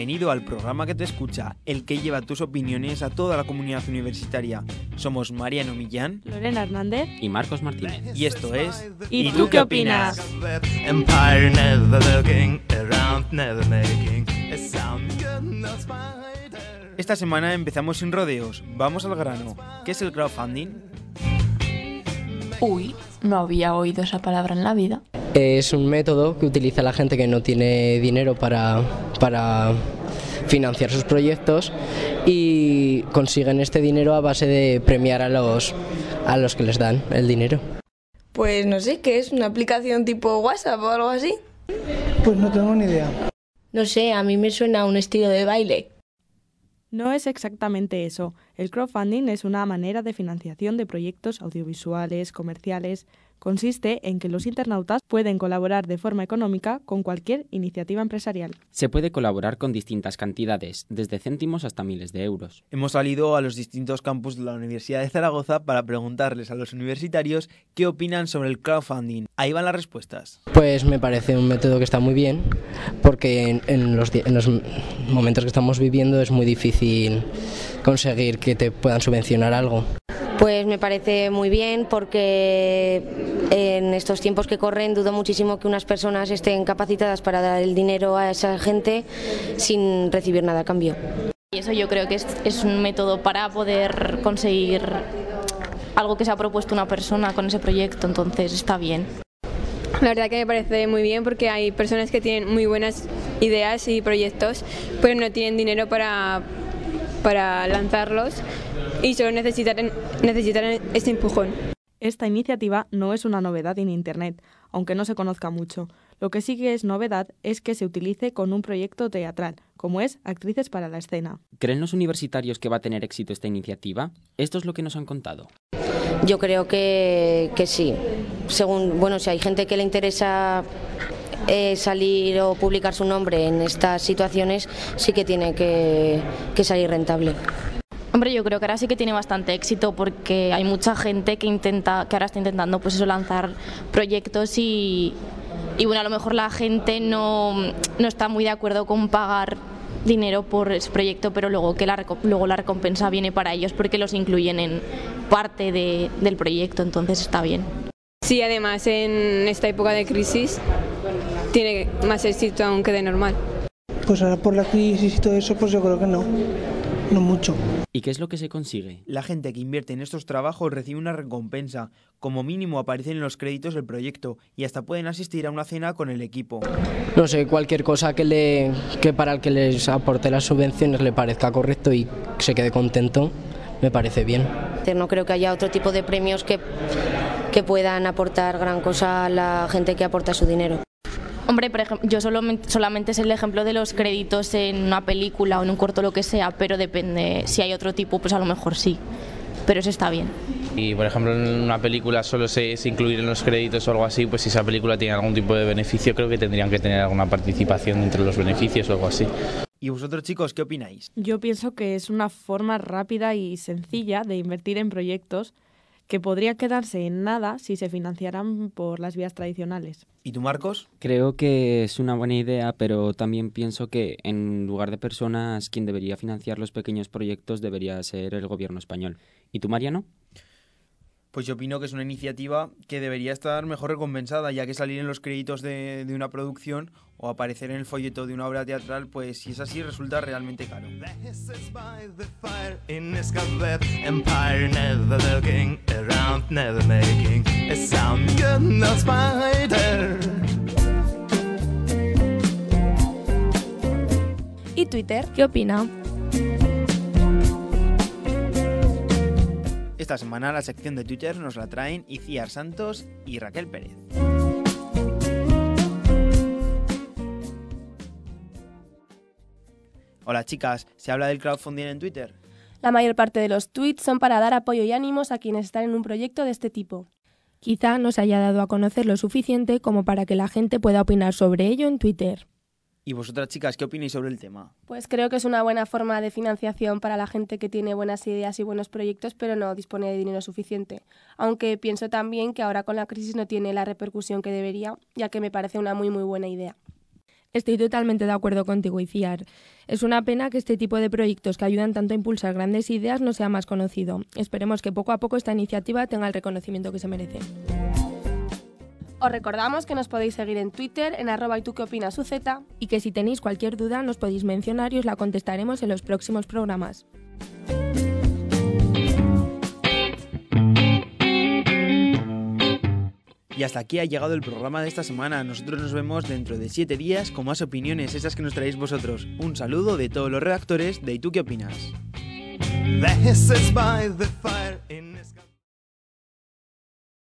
Bienvenido al programa que te escucha, el que lleva tus opiniones a toda la comunidad universitaria. Somos Mariano Millán, Lorena Hernández y Marcos Martínez. Y esto es... ¿Y tú qué opinas? Esta semana empezamos sin rodeos. Vamos al grano. ¿Qué es el crowdfunding? Uy, no había oído esa palabra en la vida. Es un método que utiliza la gente que no tiene dinero para financiar sus proyectos y consiguen este dinero a base de premiar a los que les dan el dinero. Pues no sé, ¿qué es? ¿Una aplicación tipo WhatsApp o algo así? Pues no tengo ni idea. No sé, a mí me suena a un estilo de baile. No es exactamente eso. El crowdfunding es una manera de financiación de proyectos audiovisuales, comerciales. Consiste en que los internautas pueden colaborar de forma económica con cualquier iniciativa empresarial. Se puede colaborar con distintas cantidades, desde céntimos hasta miles de euros. Hemos salido a los distintos campus de la Universidad de Zaragoza para preguntarles a los universitarios qué opinan sobre el crowdfunding. Ahí van las respuestas. Pues me parece un método que está muy bien, porque en los momentos que estamos viviendo es muy difícil conseguir que te puedan subvencionar algo. Pues me parece muy bien porque en estos tiempos que corren dudo muchísimo que unas personas estén capacitadas para dar el dinero a esa gente sin recibir nada a cambio. Y eso yo creo que es un método para poder conseguir algo que se ha propuesto una persona con ese proyecto, entonces está bien. La verdad que me parece muy bien porque hay personas que tienen muy buenas ideas y proyectos, pero no tienen dinero para lanzarlos y solo necesitan ese empujón. Esta iniciativa no es una novedad en Internet, aunque no se conozca mucho. Lo que sí que es novedad es que se utilice con un proyecto teatral, como es Actrices para la Escena. ¿Creen los universitarios que va a tener éxito esta iniciativa? Esto es lo que nos han contado. Yo creo que sí. Si hay gente que le interesa salir o publicar su nombre en estas situaciones, sí que tiene que salir rentable. Hombre, yo creo que ahora sí que tiene bastante éxito porque hay mucha gente que ahora está intentando pues eso, lanzar proyectos y bueno, a lo mejor la gente no está muy de acuerdo con pagar dinero por ese proyecto, pero luego la recompensa viene para ellos porque los incluyen en parte del proyecto, entonces está bien. Sí, además en esta época de crisis tiene más éxito aún que de normal. Pues ahora por la crisis y todo eso, pues yo creo que no mucho. ¿Y qué es lo que se consigue? La gente que invierte en estos trabajos recibe una recompensa. Como mínimo aparecen en los créditos del proyecto y hasta pueden asistir a una cena con el equipo. No sé, cualquier cosa que para el que les aporte las subvenciones le parezca correcto y se quede contento, me parece bien. No creo que haya otro tipo de premios que puedan aportar gran cosa a la gente que aporta su dinero. Hombre, por ejemplo, yo solamente es el ejemplo de los créditos en una película o en un corto, lo que sea, pero depende, si hay otro tipo, pues a lo mejor sí, pero eso está bien. Y por ejemplo en una película solo se incluir en los créditos o algo así, pues si esa película tiene algún tipo de beneficio, creo que tendrían que tener alguna participación entre los beneficios o algo así. ¿Y vosotros, chicos, qué opináis? Yo pienso que es una forma rápida y sencilla de invertir en proyectos que podrían quedarse en nada si se financiaran por las vías tradicionales. ¿Y tú, Marcos? Creo que es una buena idea, pero también pienso que en lugar de personas, quien debería financiar los pequeños proyectos debería ser el gobierno español. ¿Y tú, Mariano? Pues yo opino que es una iniciativa que debería estar mejor recompensada, ya que salir en los créditos de una producción o aparecer en el folleto de una obra teatral, pues si es así resulta realmente caro. ¿Y Twitter qué opina? Esta semana la sección de Twitter nos la traen Iciar Santos y Raquel Pérez. Hola chicas, ¿se habla del crowdfunding en Twitter? La mayor parte de los tweets son para dar apoyo y ánimos a quienes están en un proyecto de este tipo. Quizá no se haya dado a conocer lo suficiente como para que la gente pueda opinar sobre ello en Twitter. ¿Y vosotras, chicas, qué opináis sobre el tema? Pues creo que es una buena forma de financiación para la gente que tiene buenas ideas y buenos proyectos, pero no dispone de dinero suficiente. Aunque pienso también que ahora con la crisis no tiene la repercusión que debería, ya que me parece una muy buena idea. Estoy totalmente de acuerdo contigo, Iciar. Es una pena que este tipo de proyectos que ayudan tanto a impulsar grandes ideas no sea más conocido. Esperemos que poco a poco esta iniciativa tenga el reconocimiento que se merece. Os recordamos que nos podéis seguir en Twitter en @ituqueopinasuz y que si tenéis cualquier duda nos podéis mencionar y os la contestaremos en los próximos programas. Y hasta aquí ha llegado el programa de esta semana. Nosotros nos vemos dentro de 7 días con más opiniones, esas que nos traéis vosotros. Un saludo de todos los redactores de ¿Y tú qué opinas?